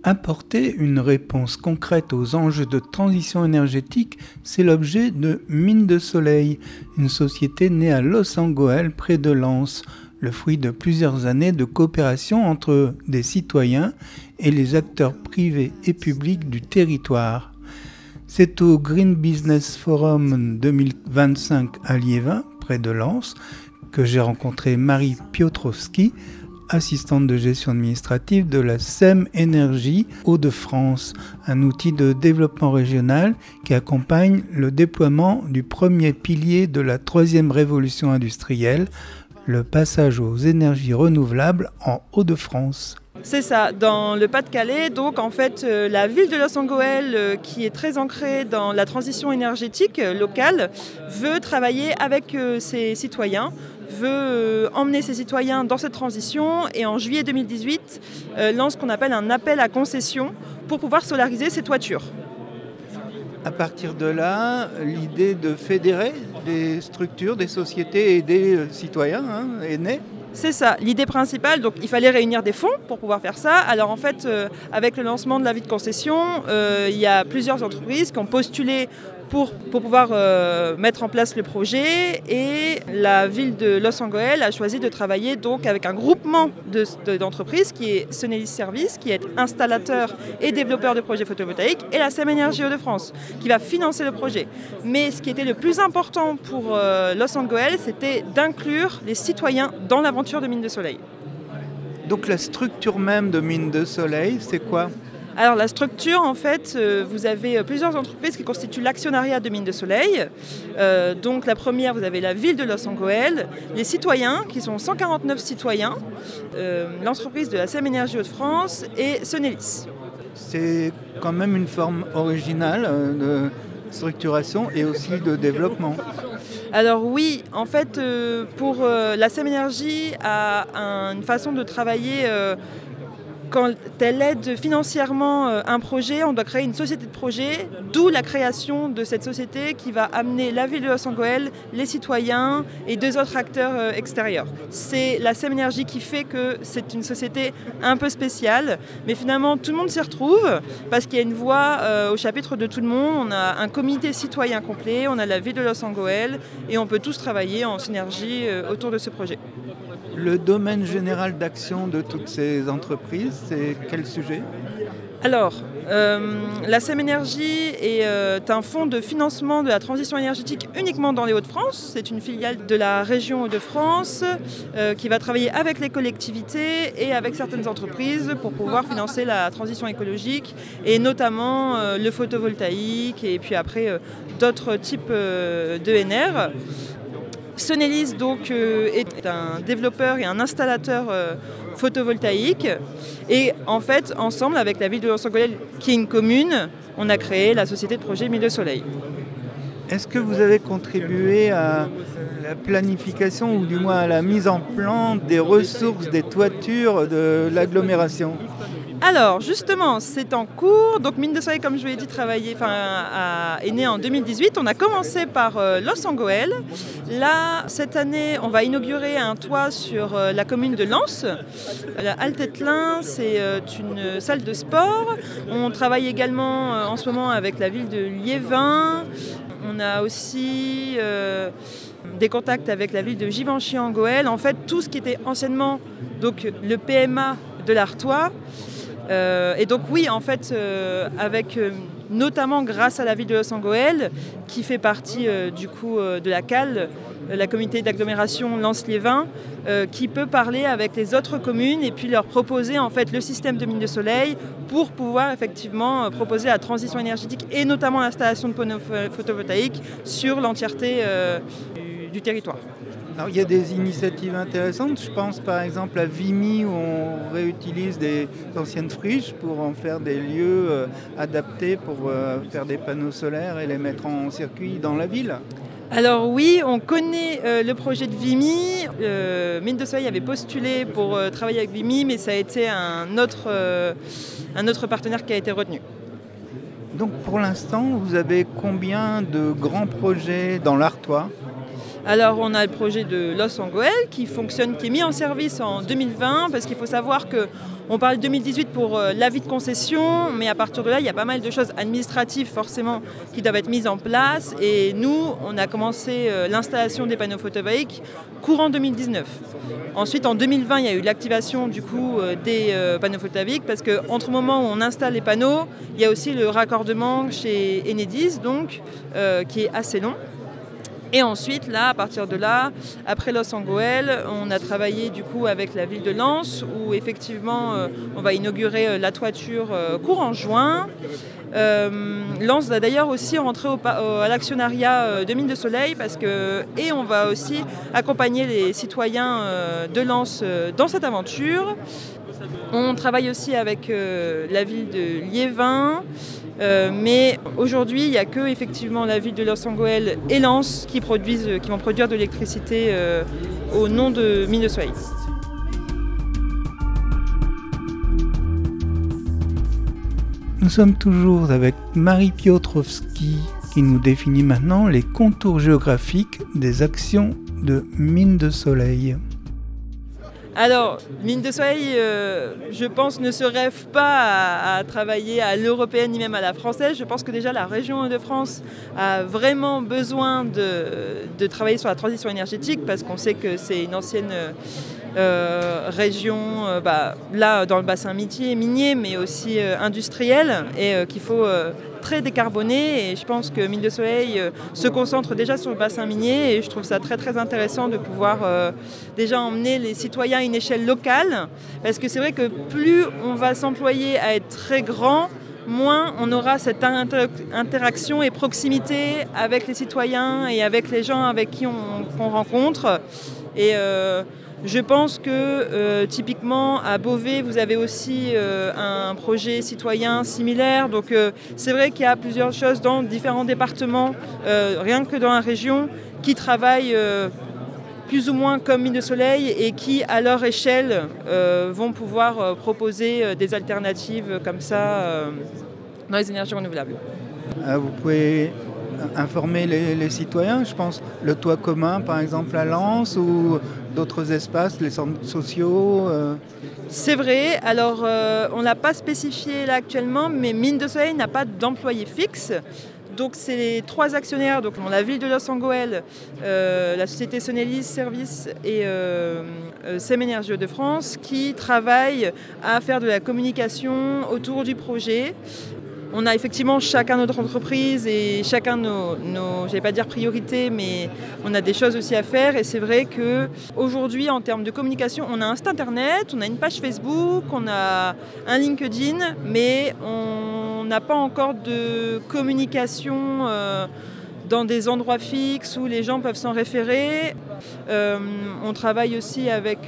Apporter une réponse concrète aux enjeux de transition énergétique, c'est l'objet de Mines de Soleil, une société née à Los Angeles près de Lens, le fruit de plusieurs années de coopération entre des citoyens et les acteurs privés et publics du territoire. C'est au Green Business Forum 2025 à Liévin, près de Lens, que j'ai rencontré Marie Piotrowski, assistante de gestion administrative de la SEM Énergie Hauts-de-France, un outil de développement régional qui accompagne le déploiement du premier pilier de la troisième révolution industrielle, le passage aux énergies renouvelables en Hauts-de-France. C'est ça, dans le Pas-de-Calais, donc en fait la ville de Los Angeles, qui est très ancrée dans la transition énergétique locale, veut travailler avec ses citoyens, veut emmener ses citoyens dans cette transition et en juillet 2018 lance ce qu'on appelle un appel à concession pour pouvoir solariser ses toitures. À partir de là, l'idée de fédérer des structures, des sociétés et des citoyens est née. C'est ça, l'idée principale, donc il fallait réunir des fonds pour pouvoir faire ça. Alors en fait, avec le lancement de l'avis de concession, il y a plusieurs entreprises qui ont postulé pour pouvoir mettre en place le projet et la ville de Los Angeles a choisi de travailler donc avec un groupement d'entreprises qui est Sonelis Service, qui est installateur et développeur de projets photovoltaïques, et la SEM Énergie Hauts-de-France qui va financer le projet. Mais ce qui était le plus important pour Los Angeles, c'était d'inclure les citoyens dans l'aventure de Mines de Soleil. Donc la structure même de Mines de Soleil, c'est quoi ? Alors la structure, en fait, vous avez plusieurs entreprises qui constituent l'actionnariat de Mines de Soleil. Donc la première, vous avez la ville de Los Angeles, les citoyens, qui sont 149 citoyens, l'entreprise de la SEM Énergie Hauts-de-France et Sonelis. C'est quand même une forme originale de structuration et aussi de développement. Alors oui, en fait, pour la SEM Énergie a une façon de travailler. Quand elle aide financièrement un projet, on doit créer une société de projet, d'où la création de cette société qui va amener la ville de Los Angeles, les citoyens et deux autres acteurs extérieurs. C'est la SEM Énergie qui fait que c'est une société un peu spéciale, mais finalement tout le monde s'y retrouve parce qu'il y a une voix au chapitre de tout le monde. On a un comité citoyen complet, on a la ville de Los Angeles et on peut tous travailler en synergie autour de ce projet. Le domaine général d'action de toutes ces entreprises, c'est quel sujet ? Alors, la SEM Énergie est un fonds de financement de la transition énergétique uniquement dans les Hauts-de-France. C'est une filiale de la région Hauts-de-France qui va travailler avec les collectivités et avec certaines entreprises pour pouvoir financer la transition écologique et notamment le photovoltaïque et puis après d'autres types d'ENR. Sonelis donc, est un développeur et un installateur photovoltaïque et en fait ensemble avec la ville de Los Angeles qui est une commune, on a créé la société de projet Mines de Soleil. Est-ce que vous avez contribué à la planification ou du moins à la mise en plan des ressources, des toitures de l'agglomération ? Alors justement, c'est en cours. Donc Mines de Soleil, comme je vous l'ai dit, est né en 2018. On a commencé par Los Angeles. Là, cette année, on va inaugurer un toit sur la commune de Lens. La Altettelin, c'est une salle de sport. On travaille également en ce moment avec la ville de Liévin. On a aussi des contacts avec la ville de Givenchy-en-Goël. En fait, tout ce qui était anciennement donc, le PMA de l'Artois. Et donc oui, en fait, avec notamment grâce à la ville de Los Angeles, qui fait partie du coup de la CAL, la communauté d'agglomération Lens-Liévin, qui peut parler avec les autres communes et puis leur proposer en fait le système de Mines de Soleil pour pouvoir effectivement proposer la transition énergétique et notamment l'installation de panneaux photovoltaïques sur l'entièreté du territoire. Alors, il y a des initiatives intéressantes, je pense par exemple à Vimy où on réutilise des anciennes friches pour en faire des lieux adaptés pour faire des panneaux solaires et les mettre en circuit dans la ville. Alors oui, on connaît le projet de Vimy. Mines de Soleil avait postulé pour travailler avec Vimy, mais ça a été un autre partenaire qui a été retenu. Donc pour l'instant, vous avez combien de grands projets dans l'Artois ? Alors on a le projet de Los Angoel qui fonctionne, qui est mis en service en 2020 parce qu'il faut savoir qu'on parle de 2018 pour l'avis de concession, mais à partir de là il y a pas mal de choses administratives forcément qui doivent être mises en place et nous on a commencé l'installation des panneaux photovoltaïques courant 2019. Ensuite en 2020 il y a eu l'activation du coup des panneaux photovoltaïques parce qu'entre le moment où on installe les panneaux, il y a aussi le raccordement chez Enedis donc qui est assez long. Et ensuite, là, à partir de là, après Los Angoel, on a travaillé du coup avec la ville de Lens où effectivement on va inaugurer la toiture courant juin. Lens va d'ailleurs aussi rentrer à l'actionnariat de Mines de Soleil et on va aussi accompagner les citoyens de Lens dans cette aventure. On travaille aussi avec la ville de Liévin. Mais aujourd'hui, il n'y a que effectivement la ville de Los Angoel et Lens qui vont produire de l'électricité au nom de Mines de Soleil. Nous sommes toujours avec Marie Piotrowski qui nous définit maintenant les contours géographiques des actions de Mines de Soleil. Alors, Mines de Soleil, je pense, ne se rêve pas à travailler à l'européenne ni même à la française. Je pense que déjà la région de France a vraiment besoin de travailler sur la transition énergétique parce qu'on sait que c'est une ancienne région, là dans le bassin minier, mais aussi industriel et qu'il faut très décarboné et je pense que Mines de Soleil se concentre déjà sur le bassin minier et je trouve ça très très intéressant de pouvoir déjà emmener les citoyens à une échelle locale parce que c'est vrai que plus on va s'employer à être très grand, moins on aura cette interaction et proximité avec les citoyens et avec les gens avec qui on rencontre et je pense que typiquement à Beauvais, vous avez aussi un projet citoyen similaire. Donc c'est vrai qu'il y a plusieurs choses dans différents départements, rien que dans la région, qui travaillent plus ou moins comme Mines de Soleil et qui, à leur échelle, vont pouvoir proposer des alternatives comme ça dans les énergies renouvelables. Vous pouvez informer les citoyens, je pense, le toit commun par exemple à Lens ou d'autres espaces, les centres sociaux C'est vrai, alors on ne l'a pas spécifié là actuellement, mais Mines de Soleil n'a pas d'employés fixes. Donc c'est les trois actionnaires, donc la ville de Los Angoel, la société Sonelis Services et SEM Énergie de France qui travaillent à faire de la communication autour du projet. On a effectivement chacun notre entreprise et chacun nos j'allais pas dire priorités, mais on a des choses aussi à faire. Et c'est vrai qu'aujourd'hui, en termes de communication, on a un site internet, on a une page Facebook, on a un LinkedIn, mais on n'a pas encore de communication dans des endroits fixes où les gens peuvent s'en référer. On travaille aussi avec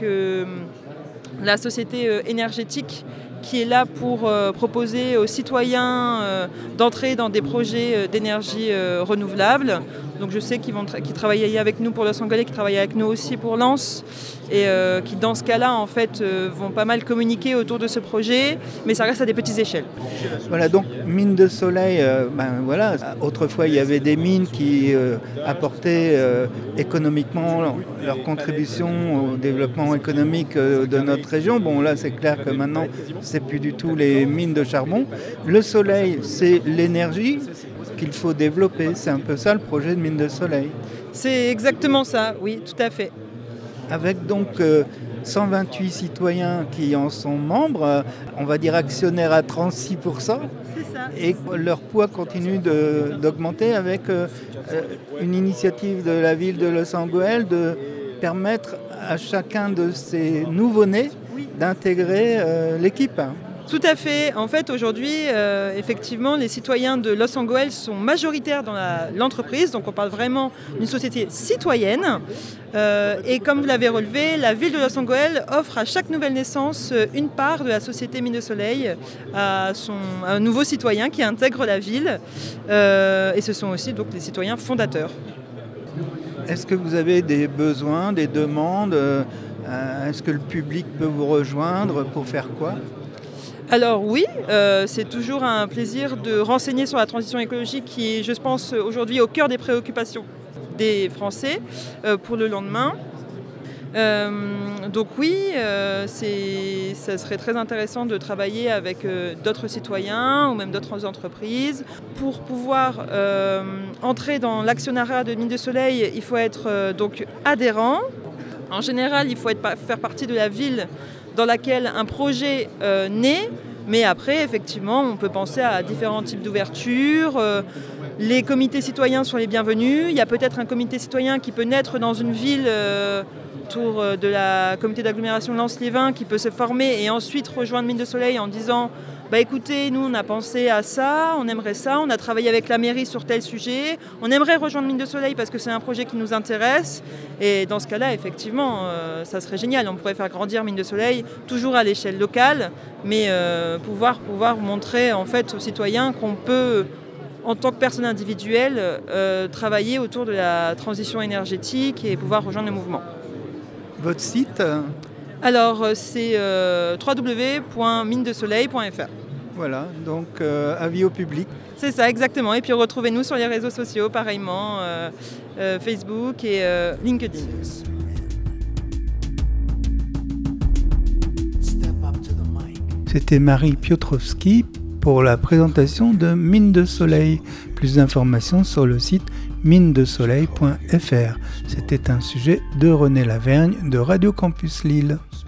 la société énergétique qui est là pour proposer aux citoyens d'entrer dans des projets d'énergie renouvelable. Donc je sais qu'ils travaillent avec nous pour Los Angeles, qui travaillent avec nous aussi pour Lens, et qui dans ce cas-là en fait vont pas mal communiquer autour de ce projet, mais ça reste à des petites échelles. Voilà, donc Mines de Soleil, voilà. Autrefois il y avait des mines qui apportaient économiquement leur contribution au développement économique de notre région. Bon là c'est clair que maintenant c'est plus du tout les mines de charbon. Le soleil c'est l'énergie qu'il faut développer, c'est un peu ça le projet de Mines de Soleil. C'est exactement ça, oui, tout à fait. Avec donc 128 citoyens qui en sont membres, on va dire actionnaires à 36%, c'est ça. et leur poids continue d'augmenter avec une initiative de la ville de Los Angeles de permettre à chacun de ces nouveau-nés d'intégrer l'équipe. Tout à fait. En fait, aujourd'hui, effectivement, les citoyens de Los Angeles sont majoritaires dans l'entreprise. Donc, on parle vraiment d'une société citoyenne. Et comme vous l'avez relevé, la ville de Los Angeles offre à chaque nouvelle naissance une part de la société Mines de Soleil à un nouveau citoyen qui intègre la ville. Et ce sont aussi donc les citoyens fondateurs. Est-ce que vous avez des besoins, des demandes Est-ce que le public peut vous rejoindre pour faire quoi ? Alors oui, c'est toujours un plaisir de renseigner sur la transition écologique qui est, je pense, aujourd'hui au cœur des préoccupations des Français pour le lendemain. Donc oui, ça serait très intéressant de travailler avec d'autres citoyens ou même d'autres entreprises. Pour pouvoir entrer dans l'actionnariat de Mines de Soleil, il faut être donc adhérent. En général, il faut faire partie de la ville dans laquelle un projet naît. Mais après, effectivement, on peut penser à différents types d'ouverture. Les comités citoyens sont les bienvenus. Il y a peut-être un comité citoyen qui peut naître dans une ville autour de la comité d'agglomération Lens-Liévin qui peut se former et ensuite rejoindre Mines de Soleil en disant écoutez, nous on a pensé à ça, on aimerait ça, on a travaillé avec la mairie sur tel sujet, on aimerait rejoindre Mines de Soleil parce que c'est un projet qui nous intéresse. Et dans ce cas-là, effectivement, ça serait génial. On pourrait faire grandir Mines de Soleil, toujours à l'échelle locale, mais pouvoir montrer en fait aux citoyens qu'on peut, en tant que personne individuelle, travailler autour de la transition énergétique et pouvoir rejoindre le mouvement. Votre site ? Alors, c'est www.minedesoleil.fr. Voilà, donc avis au public. C'est ça, exactement. Et puis retrouvez-nous sur les réseaux sociaux, pareillement, Facebook et LinkedIn. C'était Marie Piotrowski pour la présentation de Mines de Soleil. Plus d'informations sur le site minedesoleil.fr. C'était un sujet de René Lavergne de Radio Campus Lille.